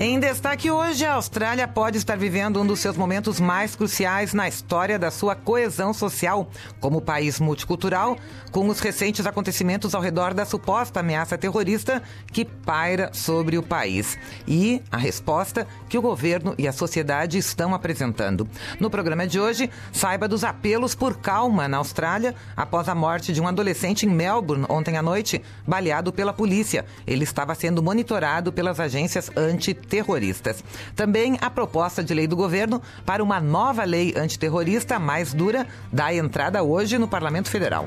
Em destaque hoje, a Austrália pode estar vivendo um dos seus momentos mais cruciais na história da sua coesão social, como país multicultural, com os recentes acontecimentos ao redor da suposta ameaça terrorista que paira sobre o país. E a resposta que o governo e a sociedade estão apresentando. No programa de hoje, saiba dos apelos por calma na Austrália após a morte de um adolescente em Melbourne ontem à noite, baleado pela polícia. Ele estava sendo monitorado pelas agências antiterroristas. Também a proposta de lei do governo para uma nova lei antiterrorista mais dura dá entrada hoje no Parlamento Federal.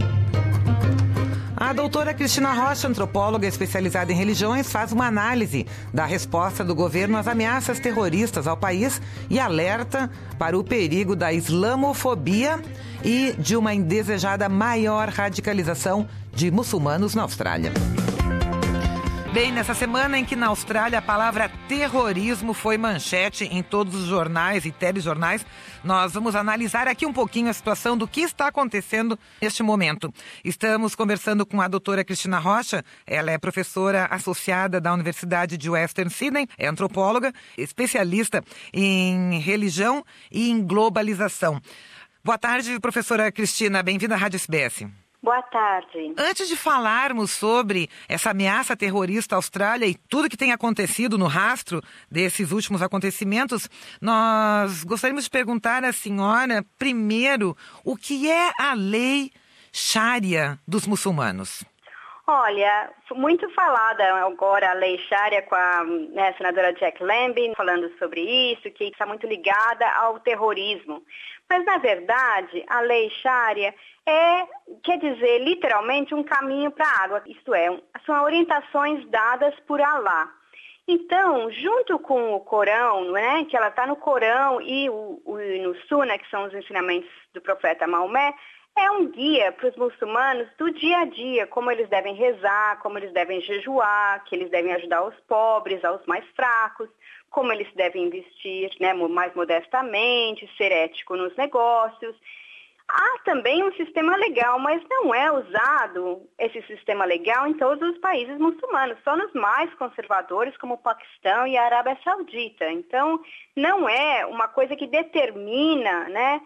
A doutora Cristina Rocha, antropóloga especializada em religiões, faz uma análise da resposta do governo às ameaças terroristas ao país e alerta para o perigo da islamofobia e de uma indesejada maior radicalização de muçulmanos na Austrália. Bem, nessa semana em que na Austrália a palavra terrorismo foi manchete em todos os jornais e telejornais, nós vamos analisar aqui um pouquinho a situação do que está acontecendo neste momento. Estamos conversando com a doutora Cristina Rocha, ela é professora associada da Universidade de Western Sydney, é antropóloga, especialista em religião e em globalização. Boa tarde, professora Cristina, bem-vinda à Rádio SBS. Boa tarde. Antes de falarmos sobre essa ameaça terrorista à Austrália e tudo que tem acontecido no rastro desses últimos acontecimentos, nós gostaríamos de perguntar à senhora, primeiro, o que é a lei Sharia dos muçulmanos? Olha, muito falada agora a lei Sharia com a senadora Jack Lambie falando sobre isso, que está muito ligada ao terrorismo. Mas, na verdade, a lei Sharia quer dizer, literalmente, um caminho para a água. Isto é, são orientações dadas por Alá. Então, junto com o Corão, que ela está no Corão e no Sunna, que são os ensinamentos do profeta Maomé, é um guia para os muçulmanos do dia a dia, como eles devem rezar, como eles devem jejuar, que eles devem ajudar os pobres, aos mais fracos, como eles devem investir mais modestamente, ser ético nos negócios. Há também um sistema legal, mas não é usado esse sistema legal em todos os países muçulmanos, só nos mais conservadores, como o Paquistão e a Arábia Saudita. Então, não é uma coisa que determina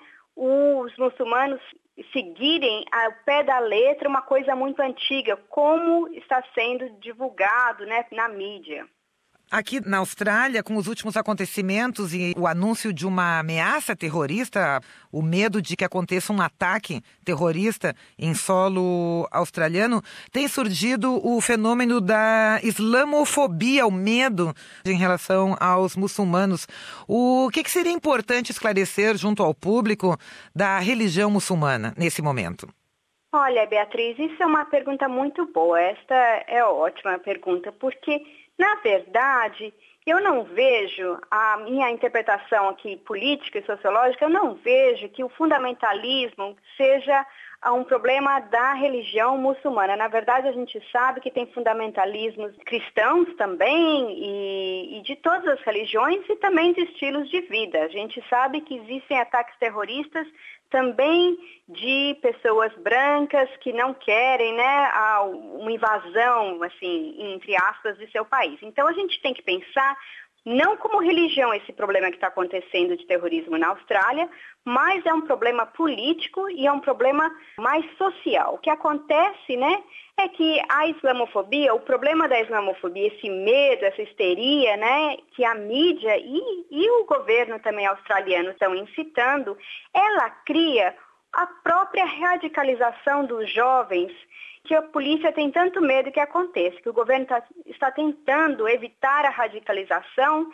os muçulmanos seguirem ao pé da letra uma coisa muito antiga, como está sendo divulgado na mídia. Aqui na Austrália, com os últimos acontecimentos e o anúncio de uma ameaça terrorista, o medo de que aconteça um ataque terrorista em solo australiano, tem surgido o fenômeno da islamofobia, o medo em relação aos muçulmanos. O que seria importante esclarecer junto ao público da religião muçulmana nesse momento? Olha, Beatriz, isso é uma pergunta muito boa. Esta é ótima pergunta, porque na verdade, eu não vejo, a minha interpretação aqui política e sociológica, eu não vejo que o fundamentalismo seja um problema da religião muçulmana. Na verdade, a gente sabe que tem fundamentalismos cristãos também e de todas as religiões e também de estilos de vida. A gente sabe que existem ataques terroristas também de pessoas brancas que não querem uma invasão, assim, entre aspas, de seu país. Então, a gente tem que pensar não como religião esse problema que está acontecendo de terrorismo na Austrália, mas é um problema político e é um problema mais social. O que acontece, é que a islamofobia, o problema da islamofobia, esse medo, essa histeria, que a mídia e o governo também australiano estão incitando, ela cria a própria radicalização dos jovens, que a polícia tem tanto medo que aconteça, que o governo está tentando evitar a radicalização.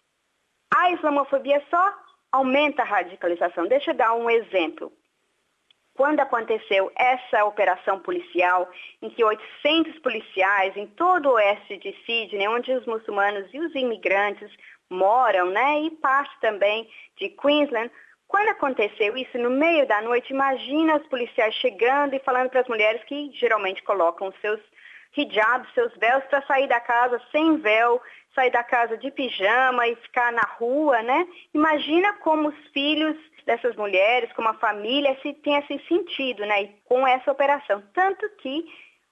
A islamofobia só aumenta a radicalização. Deixa eu dar um exemplo. Quando aconteceu essa operação policial, em que 800 policiais em todo o oeste de Sydney, onde os muçulmanos e os imigrantes moram, e parte também de Queensland, quando aconteceu isso no meio da noite, imagina os policiais chegando e falando para as mulheres que geralmente colocam seus hijabs, seus véus, para sair da casa sem véu, sair da casa de pijama e ficar na rua, Imagina como os filhos dessas mulheres, como a família, tenha se sentido, com essa operação. Tanto que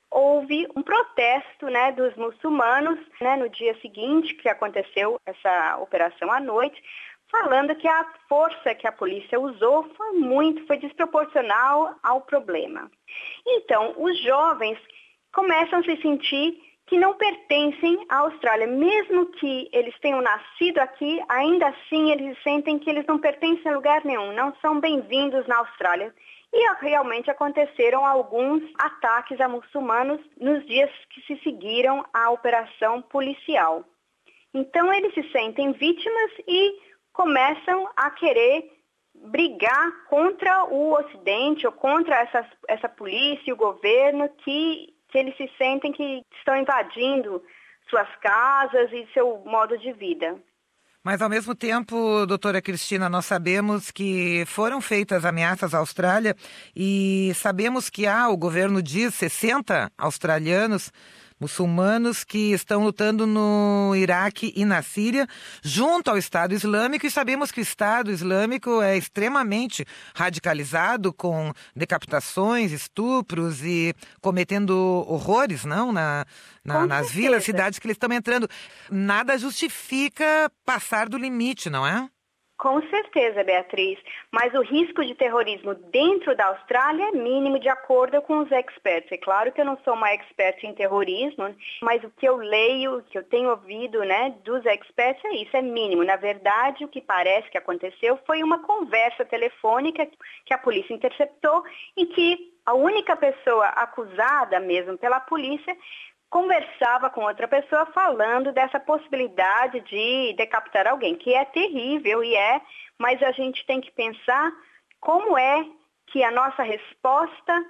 houve um protesto, né, dos muçulmanos, né, no dia seguinte que aconteceu essa operação à noite, falando que a força que a polícia usou foi desproporcional ao problema. Então, os jovens começam a se sentir que não pertencem à Austrália. Mesmo que eles tenham nascido aqui, ainda assim eles sentem que eles não pertencem a lugar nenhum, não são bem-vindos na Austrália. E realmente aconteceram alguns ataques a muçulmanos nos dias que se seguiram à operação policial. Então eles se sentem vítimas e começam a querer brigar contra o Ocidente ou contra essa polícia e o governo que eles se sentem que estão invadindo suas casas e seu modo de vida. Mas, ao mesmo tempo, doutora Cristina, nós sabemos que foram feitas ameaças à Austrália e sabemos que o governo diz 60 australianos muçulmanos que estão lutando no Iraque e na Síria, junto ao Estado Islâmico, e sabemos que o Estado Islâmico é extremamente radicalizado, com decapitações, estupros e cometendo horrores, não? Nas vilas, cidades que eles estão entrando. Nada justifica passar do limite, não é? Com certeza, Beatriz, mas o risco de terrorismo dentro da Austrália é mínimo de acordo com os experts. É claro que eu não sou uma expert em terrorismo, mas o que eu leio, o que eu tenho ouvido, né, dos experts é isso, é mínimo. Na verdade, o que parece que aconteceu foi uma conversa telefônica que a polícia interceptou e que a única pessoa acusada mesmo pela polícia conversava com outra pessoa falando dessa possibilidade de decapitar alguém, que é terrível mas a gente tem que pensar como é que a nossa resposta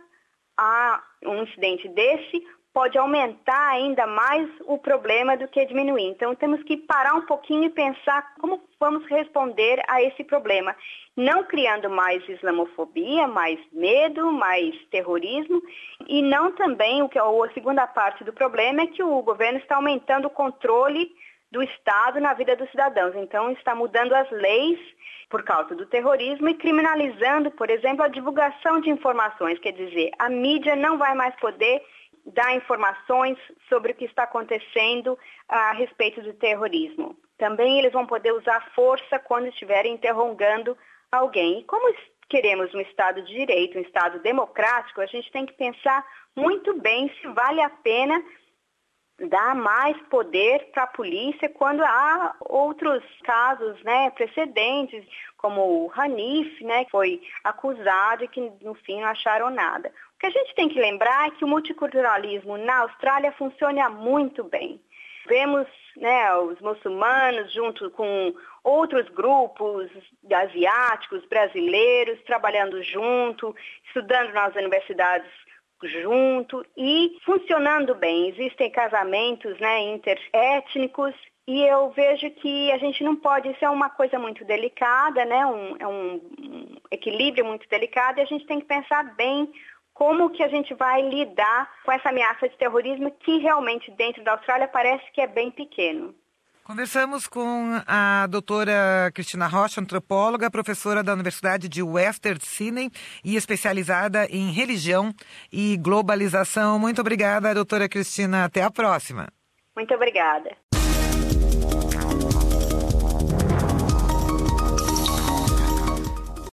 a um incidente desse pode aumentar ainda mais o problema do que diminuir. Então temos que parar um pouquinho e pensar como vamos responder a esse problema, não criando mais islamofobia, mais medo, mais terrorismo, e não também, a segunda parte do problema é que o governo está aumentando o controle do Estado na vida dos cidadãos. Então está mudando as leis por causa do terrorismo e criminalizando, por exemplo, a divulgação de informações. Quer dizer, a mídia não vai mais poder dar informações sobre o que está acontecendo a respeito do terrorismo. Também eles vão poder usar força quando estiverem interrogando alguém. E como queremos um Estado de Direito, um Estado democrático, a gente tem que pensar muito bem se vale a pena dar mais poder para a polícia quando há outros casos, né, precedentes, como o Hanif, né, que foi acusado e que no fim não acharam nada. O que a gente tem que lembrar é que o multiculturalismo na Austrália funciona muito bem. Vemos, né, os muçulmanos junto com outros grupos asiáticos, brasileiros, trabalhando junto, estudando nas universidades junto e funcionando bem. Existem casamentos, né, interétnicos e eu vejo que a gente não pode, isso é uma coisa muito delicada, né, é um equilíbrio muito delicado e a gente tem que pensar bem como que a gente vai lidar com essa ameaça de terrorismo que realmente dentro da Austrália parece que é bem pequeno. Conversamos com a doutora Cristina Rocha, antropóloga, professora da Universidade de Western Sydney e especializada em religião e globalização. Muito obrigada, doutora Cristina. Até a próxima. Muito obrigada.